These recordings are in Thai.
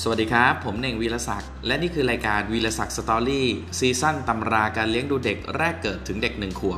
สวัสดีครับผมเน่งวีรศักดิ์และนี่คือรายการวีรศักดิ์สตอรี่ซีซั่นตำราการเลี้ยงดูเด็กแรกเกิดถึงเด็ก1 ขวบ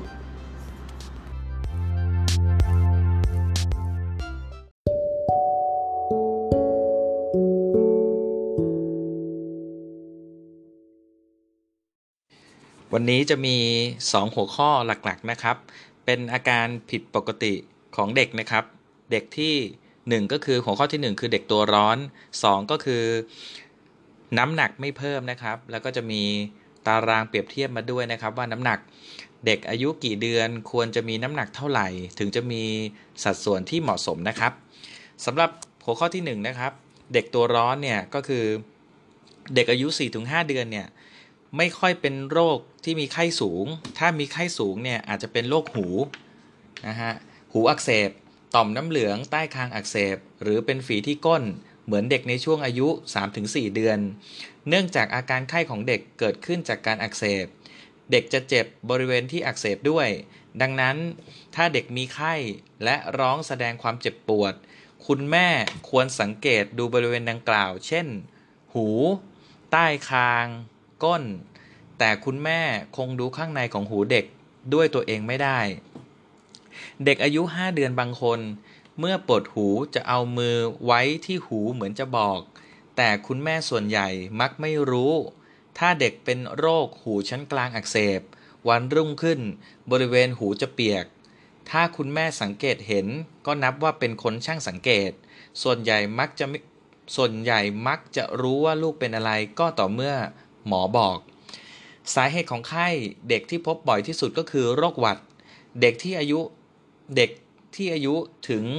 วันนี้จะมี2 หัวข้อหลักๆนะครับเป็นอาการผิดปกติของเด็กนะครับเด็กที่1ก็คือหัวข้อที่1คือเด็กตัวร้อน2ก็คือน้ำหนักไม่เพิ่มนะครับแล้วก็จะมีตารางเปรียบเทียบมาด้วยนะครับว่าน้ำหนักเด็กอายุกี่เดือนควรจะมีน้ำหนักเท่าไหร่ถึงจะมีสัดส่วนที่เหมาะสมนะครับสำหรับหัวข้อที่1นะครับเด็กตัวร้อนเนี่ยก็คือเด็กอายุ 4-5 เดือนเนี่ยไม่ค่อยเป็นโรคที่มีไข้สูงถ้ามีไข้สูงเนี่ยอาจจะเป็นโรคหูนะฮะหูอักเสบต่อมน้ำเหลืองใต้คางอักเสบหรือเป็นฝีที่ก้นเหมือนเด็กในช่วงอายุ 3-4 เดือนเนื่องจากอาการไข้ของเด็กเกิดขึ้นจากการอักเสบเด็กจะเจ็บบริเวณที่อักเสบด้วยดังนั้นถ้าเด็กมีไข้และร้องแสดงความเจ็บปวดคุณแม่ควรสังเกตดูบริเวณดังกล่าวเช่นหูใต้คางก้นแต่คุณแม่คงดูข้างในของหูเด็กด้วยตัวเองไม่ได้เด็กอายุ5 เดือนบางคนเมื่อปวดหูจะเอามือไว้ที่หูเหมือนจะบอกแต่คุณแม่ส่วนใหญ่มักไม่รู้ถ้าเด็กเป็นโรคหูชั้นกลางอักเสบวันรุ่งขึ้นบริเวณหูจะเปียกถ้าคุณแม่สังเกตเห็นก็นับว่าเป็นคนช่างสังเกตส่วนใหญ่มักจะรู้ว่าลูกเป็นอะไรก็ต่อเมื่อหมอบอกสาเหตุของไข้เด็กที่พบบ่อยที่สุดก็คือโรคหวัดเด็กที่อายุถึง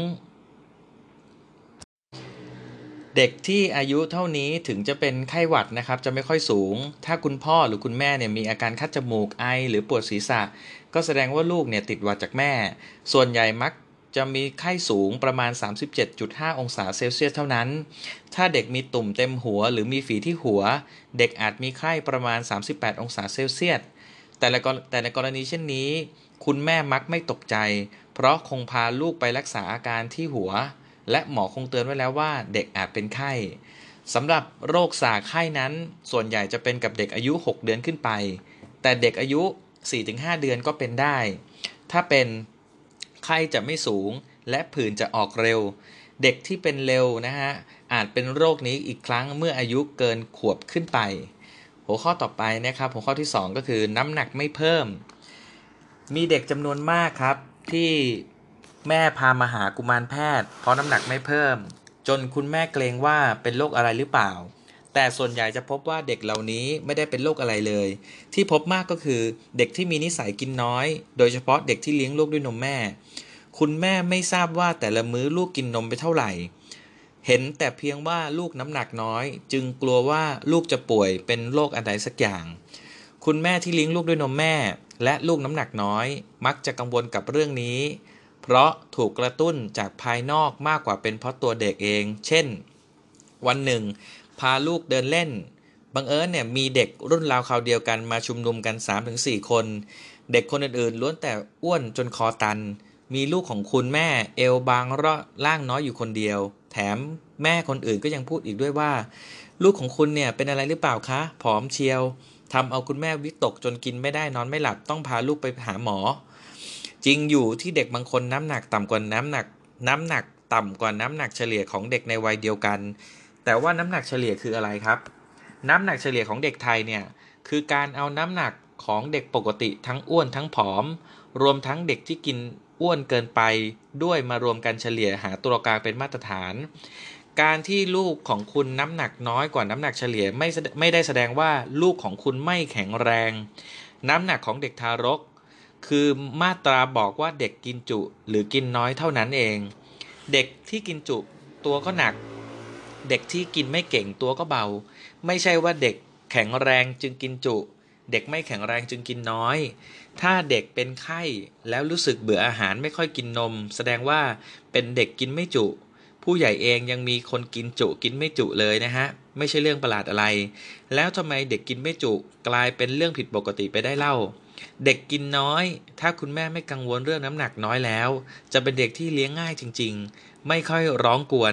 เด็กที่อายุเท่านี้ถึงจะเป็นไข้หวัดนะครับจะไม่ค่อยสูงถ้าคุณพ่อหรือคุณแม่เนี่ยมีอาการคัดจมูกไอหรือปวดศีรษะก็แสดงว่าลูกเนี่ยติดหวัดจากแม่ส่วนใหญ่มักจะมีไข้สูงประมาณ 37.5 องศาเซลเซียสเท่านั้นถ้าเด็กมีตุ่มเต็มหัวหรือมีฝีที่หัวเด็กอาจมีไข้ประมาณ 38 องศาเซลเซียสแต่ในกรณีเช่นนี้คุณแม่มักไม่ตกใจเพราะคงพาลูกไปรักษาอาการที่หัวและหมอคงเตือนไว้แล้วว่าเด็กอาจเป็นไข้สำหรับโรคสาไข้นั้นส่วนใหญ่จะเป็นกับเด็กอายุ6 เดือนขึ้นไปแต่เด็กอายุ 4-5 เดือนก็เป็นได้ถ้าเป็นไข้จะไม่สูงและผื่นจะออกเร็วเด็กที่เป็นเร็วนะฮะอาจเป็นโรคนี้อีกครั้งเมื่ออายุเกินขวบขึ้นไปหัวข้อต่อไปนะครับหัวข้อที่2ก็คือน้ำหนักไม่เพิ่มมีเด็กจำนวนมากครับที่แม่พามาหากุมารแพทย์เพราะน้ำหนักไม่เพิ่มจนคุณแม่เกรงว่าเป็นโรคอะไรหรือเปล่าแต่ส่วนใหญ่จะพบว่าเด็กเหล่านี้ไม่ได้เป็นโรคอะไรเลยที่พบมากก็คือเด็กที่มีนิสัยกินน้อยโดยเฉพาะเด็กที่เลี้ยงลูกด้วยนมแม่คุณแม่ไม่ทราบว่าแต่ละมื้อลูกกินนมไปเท่าไหร่เห็นแต่เพียงว่าลูกน้ำหนักน้อยจึงกลัวว่าลูกจะป่วยเป็นโรคอะไรสักอย่างคุณแม่ที่เลี้ยงลูกด้วยนมแม่และลูกน้ำหนักน้อยมักจะกังวลกับเรื่องนี้เพราะถูกกระตุ้นจากภายนอกมากกว่าเป็นเพราะตัวเด็กเองเช่นวันหนึ่งพาลูกเดินเล่นบังเอิญเนี่ยมีเด็กรุ่นราวคราวเดียวกันมาชุมนุมกัน 3-4 คนเด็กคนอื่นๆล้วนแต่อ้วนจนคอตันมีลูกของคุณแม่เอวบางร่างน้อยอยู่คนเดียวแถมแม่คนอื่นก็ยังพูดอีกด้วยว่าลูกของคุณเนี่ยเป็นอะไรหรือเปล่าคะผอมเชียวทำเอาคุณแม่วิตกจนกินไม่ได้นอนไม่หลับต้องพาลูกไปหาหมอจริงอยู่ที่เด็กบางคนน้ำหนักต่ำกว่าน้ำหนักต่ำกว่าน้ำหนักเฉลี่ยของเด็กในวัยเดียวกันแต่ว่าน้ำหนักเฉลี่ยคืออะไรครับน้ำหนักเฉลี่ยของเด็กไทยเนี่ยคือการเอาน้ำหนักของเด็กปกติทั้งอ้วนทั้งผอมรวมทั้งเด็กที่กินอ้วนเกินไปด้วยมารวมกันเฉลี่ยหาตัวกลางเป็นมาตรฐานการที่ลูกของคุณน้ำหนักน้อยกว่าน้ำหนักเฉลี่ยไม่ได้แสดงว่าลูกของคุณไม่แข็งแรงน้ำหนักของเด็กทารกคือมาตราบอกว่าเด็กกินจุหรือกินน้อยเท่านั้นเองเด็กที่กินจุตัวก็หนักเด็กที่กินไม่เก่งตัวก็เบาไม่ใช่ว่าเด็กแข็งแรงจึงกินจุเด็กไม่แข็งแรงจึงกินน้อยถ้าเด็กเป็นไข้แล้วรู้สึกเบื่ออาหารไม่ค่อยกินนมแสดงว่าเป็นเด็กกินไม่จุผู้ใหญ่เองยังมีคนกินจุกินไม่จุเลยนะฮะไม่ใช่เรื่องประหลาดอะไรแล้วทำไมเด็กกินไม่จุกลายเป็นเรื่องผิดปกติไปได้เล่าเด็กกินน้อยถ้าคุณแม่ไม่กังวลเรื่องน้ำหนักน้อยแล้วจะเป็นเด็กที่เลี้ยงง่ายจริงๆไม่ค่อยร้องกวน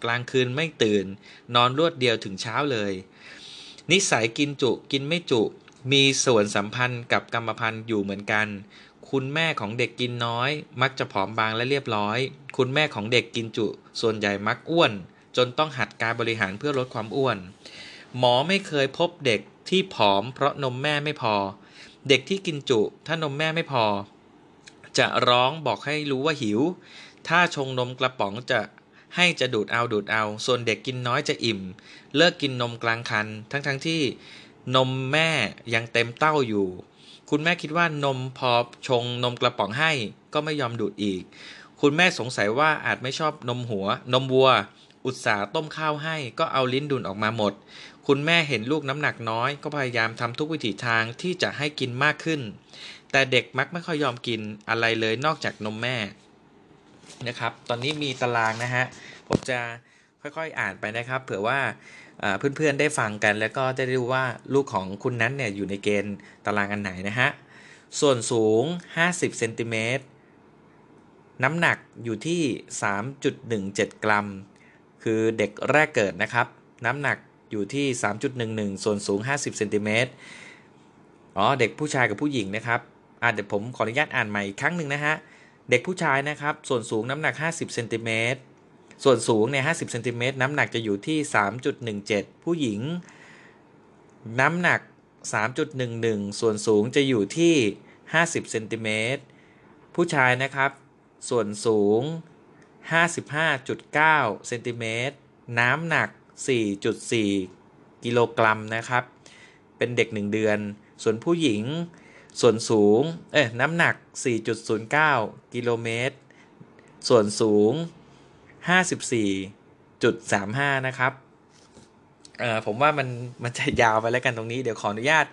กลางคืนไม่ตื่นนอนรวดเดียวถึงเช้าเลยนิสัยกินจุกินไม่จุมีส่วนสัมพันธ์กับกรรมพันธุ์อยู่เหมือนกันคุณแม่ของเด็กกินน้อยมักจะผอมบางและเรียบร้อยคุณแม่ของเด็กกินจุส่วนใหญ่มักอ้วนจนต้องหัดการบริหารเพื่อลดความอ้วนหมอไม่เคยพบเด็กที่ผอมเพราะนมแม่ไม่พอเด็กที่กินจุถ้านมแม่ไม่พอจะร้องบอกให้รู้ว่าหิวถ้าชงนมกระป๋องจะดูดเอาส่วนเด็กกินน้อยจะอิ่มเลิกกินนมกลางครรภ์ทั้งที่นมแม่ยังเต็มเต้าอยู่คุณแม่คิดว่านมพอชงนมกระป๋องให้ก็ไม่ยอมดูดอีกคุณแม่สงสัยว่าอาจไม่ชอบนมวัวอุตส่าห์ต้มข้าวให้ก็เอาลิ้นดูดออกมาหมดคุณแม่เห็นลูกน้ำหนักน้อยก็พยายามทำทุกวิถีทางที่จะให้กินมากขึ้นแต่เด็กมักไม่ค่อยยอมกินอะไรเลยนอกจากนมแม่นะครับตอนนี้มีตารางนะฮะผมจะค่อยๆอ่านไปนะครับเผื่อว่าเพื่อนๆได้ฟังกันแล้วก็จะได้รู้ว่าลูกของคุณนั้นเนี่ยอยู่ในเกณฑ์ตารางอันไหนนะฮะส่วนสูง50เซนติเมตรน้ำหนักอยู่ที่ 3.17 กรัมคือเด็กแรกเกิดนะครับน้ำหนักอยู่ที่ 3.11 ส่วนสูง50เซนติเมตรเด็กผู้ชายกับผู้หญิงนะครับเดี๋ยวผมขออนุญาตอ่านใหม่อีกครั้งหนึ่งนะฮะเด็กผู้ชายนะครับส่วนสูงน้ำหนัก50เซนติเมตรส่วนสูงเนี่ย50เซนติเมตรน้ำหนักจะอยู่ที่ 3.17 ผู้หญิงน้ำหนัก 3.11 ส่วนสูงจะอยู่ที่50เซนติเมตรผู้ชายนะครับส่วนสูง 55.9 เซนติเมตรน้ำหนัก 4.4 กิโลกรัมนะครับเป็นเด็ก1เดือนส่วนผู้หญิงส่วนสูงน้ำหนัก 4.09 กิโลเมตรส่วนสูง 54.35 นะครับผมว่ามันจะยาวไปแล้วกันตรงนี้เดี๋ยวขออนุญาต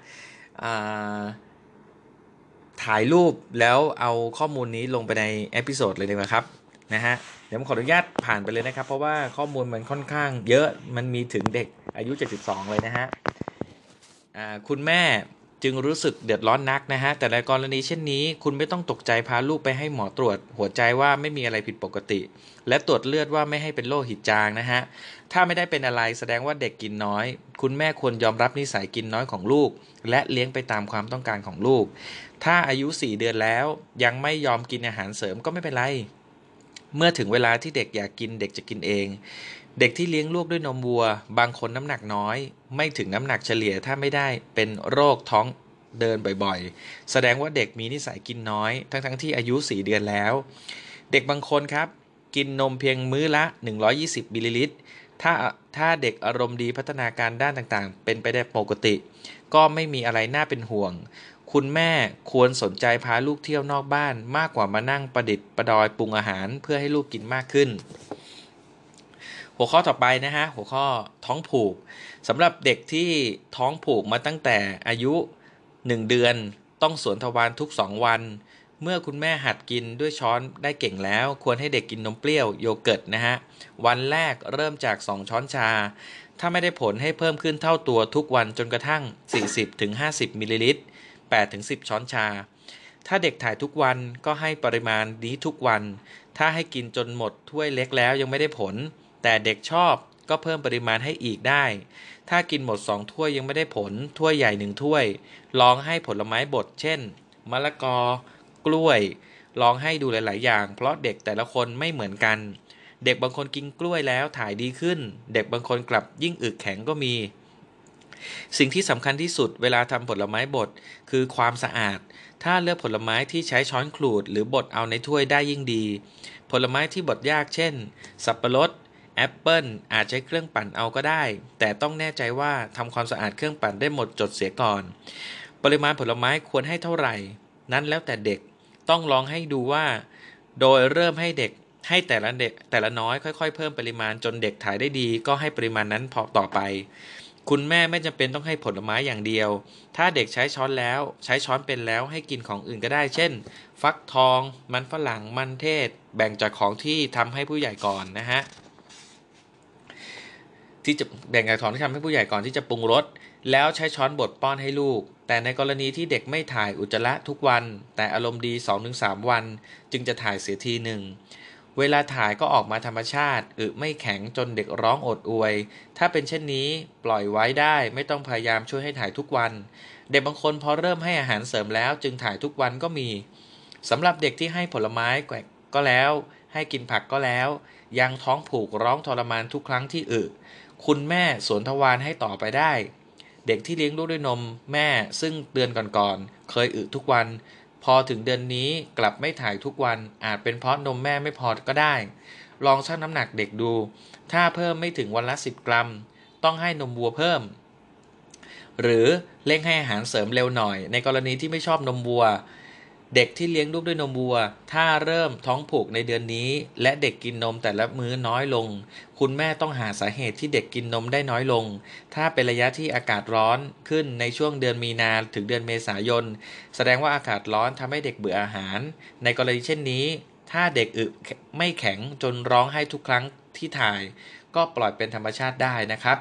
ถ่ายรูปแล้วเอาข้อมูลนี้ลงไปในเอพิโซดเลยดีกว่าครับนะฮะเดี๋ยวผมขออนุญาตผ่านไปเลยนะครับเพราะว่าข้อมูลมันค่อนข้างเยอะมันมีถึงเด็กอายุ72เลยนะฮะคุณแม่จึงรู้สึกเดือดร้อนนักนะฮะแต่ในกรณีเช่นนี้คุณไม่ต้องตกใจพาลูกไปให้หมอตรวจหัวใจว่าไม่มีอะไรผิดปกติและตรวจเลือดว่าไม่ให้เป็นโรคหิดจางนะฮะถ้าไม่ได้เป็นอะไรแสดงว่าเด็กกินน้อยคุณแม่ควรยอมรับนิสัยกินน้อยของลูกและเลี้ยงไปตามความต้องการของลูกถ้าอายุ4เดือนแล้วยังไม่ยอมกินอาหารเสริมก็ไม่เป็นไรเมื่อถึงเวลาที่เด็กอยากกินเด็กจะกินเองเด็กที่เลี้ยงลูกด้วยนมวัวบางคนน้ำหนักน้อยไม่ถึงน้ำหนักเฉลี่ยถ้าไม่ได้เป็นโรคท้องเดินบ่อยๆแสดงว่าเด็กมีนิสัยกินน้อยทั้งที่อายุ4เดือนแล้วเด็กบางคนครับกินนมเพียงมื้อละ120มิลลิลิตรถ้าเด็กอารมณ์ดีพัฒนาการด้านต่างๆเป็นไปได้ปกติก็ไม่มีอะไรน่าเป็นห่วงคุณแม่ควรสนใจพาลูกเที่ยวนอกบ้านมากกว่ามานั่งประดิษฐ์ประดอยปรุงอาหารเพื่อให้ลูกกินมากขึ้นหัวข้อต่อไปนะฮะหัวข้อท้องผูกสำหรับเด็กที่ท้องผูกมาตั้งแต่อายุ1เดือนต้องสวนทวารทุก2วันเมื่อคุณแม่หัดกินด้วยช้อนได้เก่งแล้วควรให้เด็กกินนมเปรี้ยวโยเกิร์ตนะฮะวันแรกเริ่มจาก2ช้อนชาถ้าไม่ได้ผลให้เพิ่มขึ้นเท่าตัวทุกวันจนกระทั่ง 40-50 มิลลิลิตร 8-10 ช้อนชาถ้าเด็กถ่ายทุกวันก็ให้ปริมาณนี้ทุกวันถ้าให้กินจนหมดถ้วยเล็กแล้วยังไม่ได้ผลแต่เด็กชอบก็เพิ่มปริมาณให้อีกได้ถ้ากินหมด2ถ้วยยังไม่ได้ผลถ้วยใหญ่1ถ้วยลองให้ผลไม้บดเช่นมะละกอกล้วยลองให้ดูหลายๆอย่างเพราะเด็กแต่ละคนไม่เหมือนกันเด็กบางคนกินกล้วยแล้วถ่ายดีขึ้นเด็กบางคนกลับยิ่งอึแข็งก็มีสิ่งที่สำคัญที่สุดเวลาทำผลไม้บดคือความสะอาดถ้าเลือกผลไม้ที่ใช้ช้อนขูดหรือบดเอาในถ้วยได้ยิ่งดีผลไม้ที่บดยากเช่นสับปะรดแอปเปิลอาจใช้เครื่องปั่นเอาก็ได้แต่ต้องแน่ใจว่าทำความสะอาดเครื่องปั่นได้หมดจดเสียก่อนปริมาณผลไม้ควรให้เท่าไหร่นั้นแล้วแต่เด็กต้องลองให้ดูว่าโดยเริ่มให้เด็กให้แต่ละน้อยค่อยๆเพิ่มปริมาณจนเด็กถ่ายได้ดีก็ให้ปริมาณนั้นพอต่อไปคุณแม่ไม่จำเป็นต้องให้ผลไม้อย่างเดียวถ้าเด็กใช้ช้อนเป็นแล้วให้กินของอื่นก็ได้เช่นฟักทองมันฝรั่งมันเทศแบ่งจากของที่ทำให้ผู้ใหญ่ก่อนนะฮะที่จะแบ่งจากของที่ทำให้ผู้ใหญ่ก่อนที่จะปรุงรสแล้วใช้ช้อนบดป้อนให้ลูกแต่ในกรณีที่เด็กไม่ถ่ายอุจจาระทุกวันแต่อารมณ์ดี 2-3 วันจึงจะถ่ายเสียทีหนึ่งเวลาถ่ายก็ออกมาธรรมชาติไม่แข็งจนเด็กร้องโอดอวย ถ้าเป็นเช่นนี้ปล่อยไว้ได้ไม่ต้องพยายามช่วยให้ถ่ายทุกวัน เด็กบางคนพอเริ่มให้อาหารเสริมแล้วจึงถ่ายทุกวันก็มีสำหรับเด็กที่ให้ผลไม้ก็แล้วให้กินผักก็แล้วยังท้องผูกร้องทรมานทุกครั้งที่คุณแม่สวนทวารให้ต่อไปได้เด็กที่เลี้ยงลูกด้วยนมแม่ซึ่งเดือนก่อนๆเคยทุกวันพอถึงเดือนนี้กลับไม่ถ่ายทุกวันอาจเป็นเพราะนมแม่ไม่พอก็ได้ลองชั่งน้ำหนักเด็กดูถ้าเพิ่มไม่ถึงวันละ10 กรัมต้องให้นมวัวเพิ่มหรือเร่งให้อาหารเสริมเร็วหน่อยในกรณีที่ไม่ชอบนมวัวเด็กที่เลี้ยงลูกด้วยนมวัวถ้าเริ่มท้องผูกในเดือนนี้และเด็กกินนมแต่ละมื้อน้อยลงคุณแม่ต้องหาสาเหตุที่เด็กกินนมได้น้อยลงถ้าเป็นระยะที่อากาศร้อนขึ้นในช่วงเดือนมีนาถึงเดือนเมษายนแสดงว่าอากาศร้อนทำให้เด็กเบื่ออาหารในกรณีเช่นนี้ถ้าเด็กไม่แข็งจนร้องไห้ทุกครั้งที่ถ่ายก็ปล่อยเป็นธรรมชาติได้นะครับ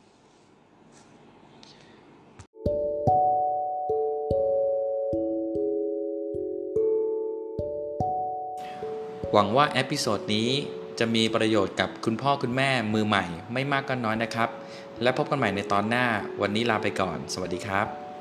หวังว่าเอพิโซดนี้จะมีประโยชน์กับคุณพ่อคุณแม่มือใหม่ไม่มากก็น้อยนะครับและพบกันใหม่ในตอนหน้าวันนี้ลาไปก่อนสวัสดีครับ